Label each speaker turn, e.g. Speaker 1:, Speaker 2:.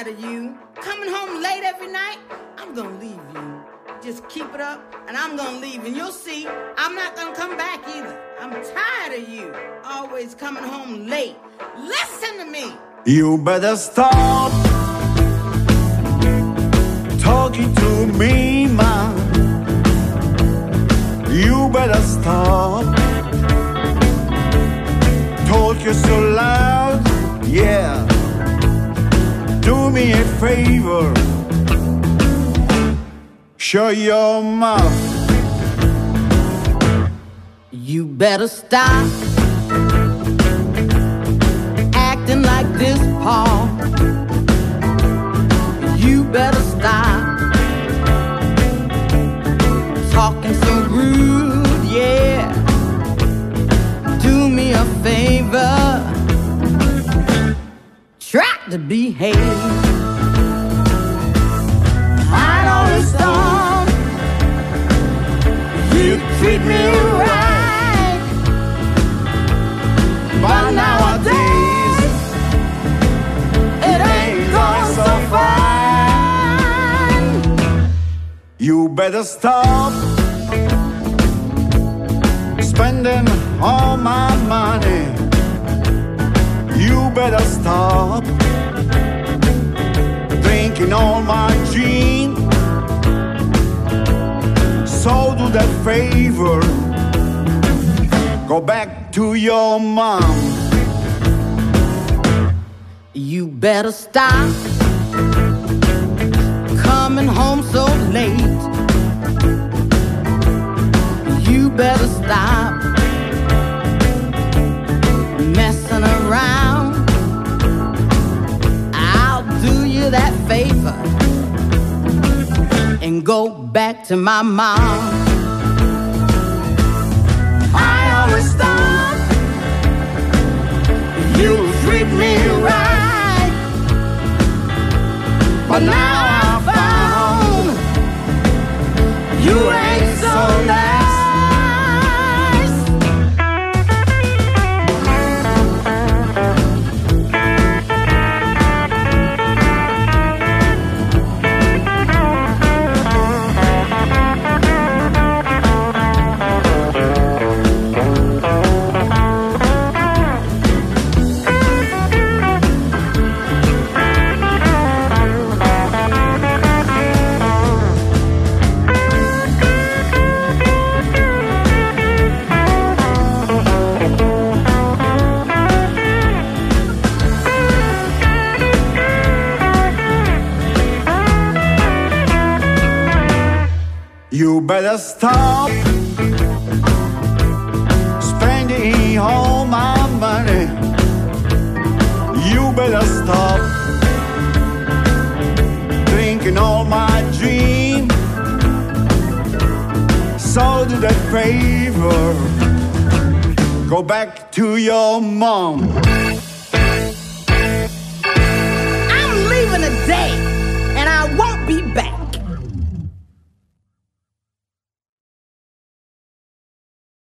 Speaker 1: tired of you. Coming home late every night, I'm gonna leave you. Just keep it up, and I'm gonna leave, and you'll see, I'm not gonna come back either. I'm tired of you, always coming home late. Listen to me.
Speaker 2: You better stop talking to me, man. You better stop talking so loud, yeah. Do me a favor, shut your mouth.
Speaker 1: You better stop acting like this, Paul. You better stop talking so rude, yeah. Do me a favor, try to behave. I always thought you treat me right, but nowadays it ain't going so fine.
Speaker 2: You better stop spending all my money. You better stop drinking all my gin. So do that favor, go back to your mom.
Speaker 1: You better stop coming home so late. You better stop messing around. I'll do you that favor and go back to my mom. I always thought you treat me right, but now I found you ain't so nice.
Speaker 2: You better stop spending all my money. You better stop drinking all my gin. So do that favor, go back to your mom.